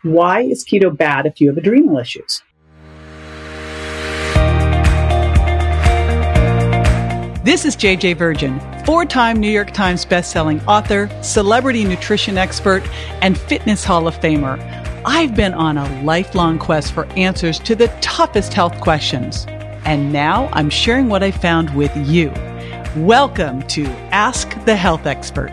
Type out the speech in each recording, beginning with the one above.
Why is keto bad if you have adrenal issues? This is JJ Virgin, 4-time New York Times bestselling author, celebrity nutrition expert, and fitness Hall of Famer. I've been on a lifelong quest for answers to the toughest health questions. And now I'm sharing what I found with you. Welcome to Ask the Health Expert.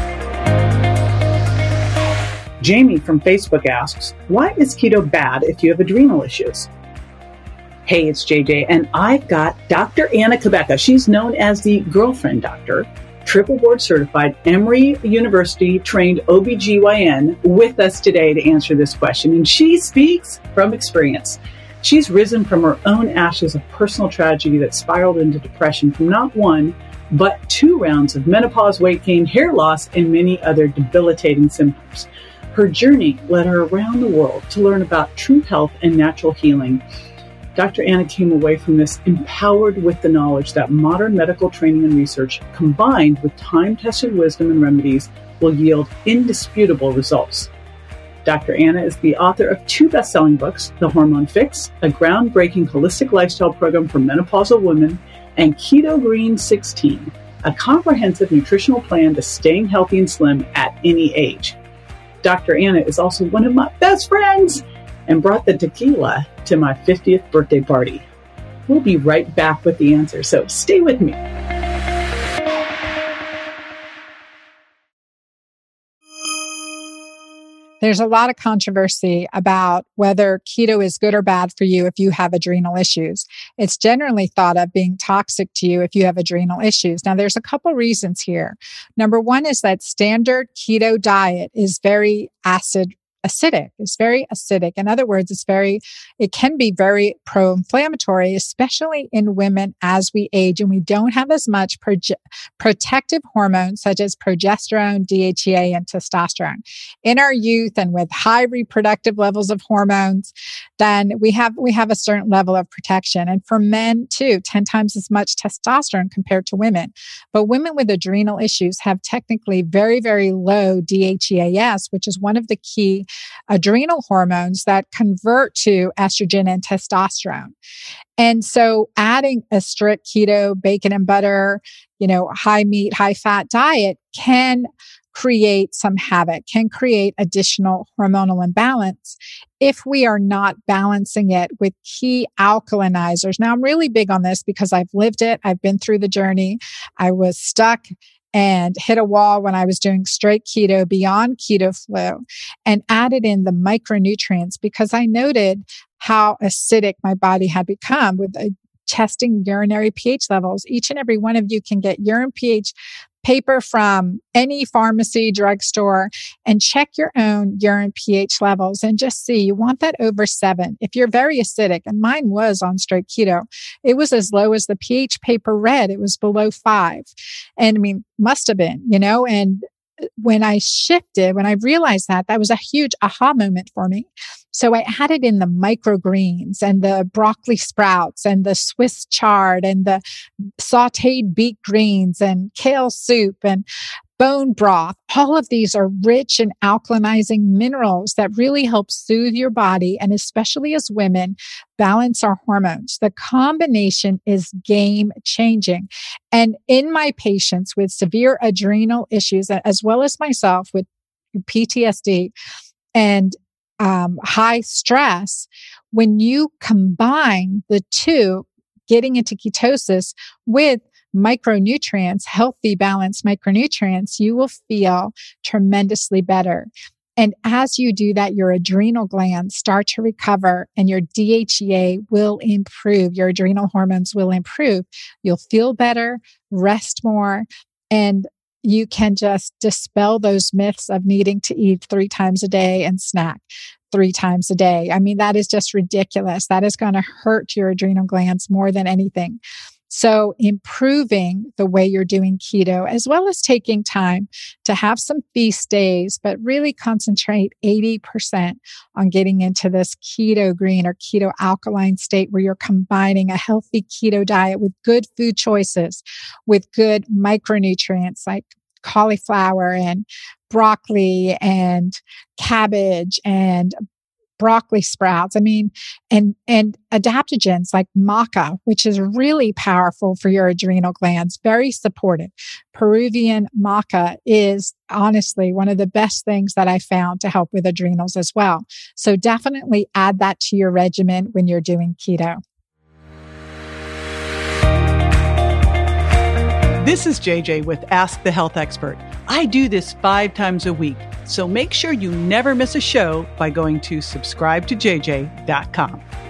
Jamie from Facebook asks, why is keto bad if you have adrenal issues? Hey, it's JJ, and I've got Dr. Anna Cabeca. She's known as the girlfriend doctor, triple board certified, Emory University trained OBGYN with us today to answer this question. And she speaks from experience. She's risen from her own ashes of personal tragedy that spiraled into depression from not one, but 2 rounds of menopause, weight gain, hair loss, and many other debilitating symptoms. Her journey led her around the world to learn about true health and natural healing. Dr. Anna came away from this empowered with the knowledge that modern medical training and research, combined with time-tested wisdom and remedies, will yield indisputable results. Dr. Anna is the author of 2 best-selling books, The Hormone Fix, a groundbreaking holistic lifestyle program for menopausal women, and Keto Green 16, a comprehensive nutritional plan to staying healthy and slim at any age. Dr. Anna is also one of my best friends and brought the tequila to my 50th birthday party. We'll be right back with the answer, so stay with me. There's a lot of controversy about whether keto is good or bad for you if you have adrenal issues. It's generally thought of being toxic to you if you have adrenal issues. Now, there's a couple reasons here. Number one is that standard keto diet is very acidic. It's very acidic. In other words, it can be very pro-inflammatory, especially in women as we age and we don't have as much protective hormones such as progesterone, DHEA, and testosterone. In our youth and with high reproductive levels of hormones, then we have a certain level of protection. And for men too, 10 times as much testosterone compared to women. But women with adrenal issues have technically very, very low DHEAS, which is one of the key adrenal hormones that convert to estrogen and testosterone. And so adding a strict keto, bacon and butter, high meat, high fat diet can create some havoc, can create additional hormonal imbalance if we are not balancing it with key alkalinizers. Now, I'm really big on this because I've lived it. I've been through the journey. I was stuck and hit a wall when I was doing straight keto beyond keto flu and added in the micronutrients because I noted how acidic my body had become with testing urinary pH levels. Each and every one of you can get urine pH paper from any pharmacy, drugstore, and check your own urine pH levels and just see. You want that over 7. If you're very acidic, and mine was on straight keto, it was as low as the pH paper read. It was below 5. And must have been, and when I realized that was a huge aha moment for me. So I added in the microgreens and the broccoli sprouts and the Swiss chard and the sauteed beet greens and kale soup and bone broth. All of these are rich in alkalinizing minerals that really help soothe your body and especially as women, balance our hormones. The combination is game changing. And in my patients with severe adrenal issues, as well as myself with PTSD and high stress, when you combine the two, getting into ketosis with micronutrients, healthy, balanced micronutrients, you will feel tremendously better. And as you do that, your adrenal glands start to recover and your DHEA will improve. Your adrenal hormones will improve. You'll feel better, rest more, and you can just dispel those myths of needing to eat 3 times a day and snack 3 times a day. That is just ridiculous. That is going to hurt your adrenal glands more than anything. So improving the way you're doing keto, as well as taking time to have some feast days, but really concentrate 80% on getting into this keto green or keto alkaline state where you're combining a healthy keto diet with good food choices, with good micronutrients like cauliflower and broccoli and cabbage and broccoli sprouts. And adaptogens like maca, which is really powerful for your adrenal glands, very supportive. Peruvian maca is honestly one of the best things that I found to help with adrenals as well. So definitely add that to your regimen when you're doing keto. This is JJ with Ask the Health Expert. I do this 5 times a week, so make sure you never miss a show by going to subscribetojj.com.